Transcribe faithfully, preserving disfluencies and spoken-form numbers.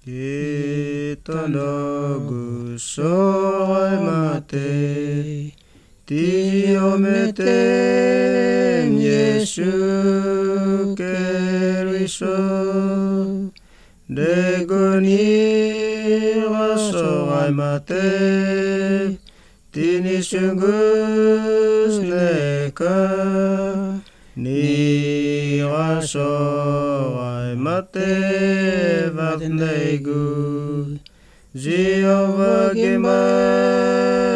Itanogu soy mate, Tiomete Yesu Keriso, Degoni soy mate, Tini sungus neka, Ni soy mate vatnegu, Jehovah Gimel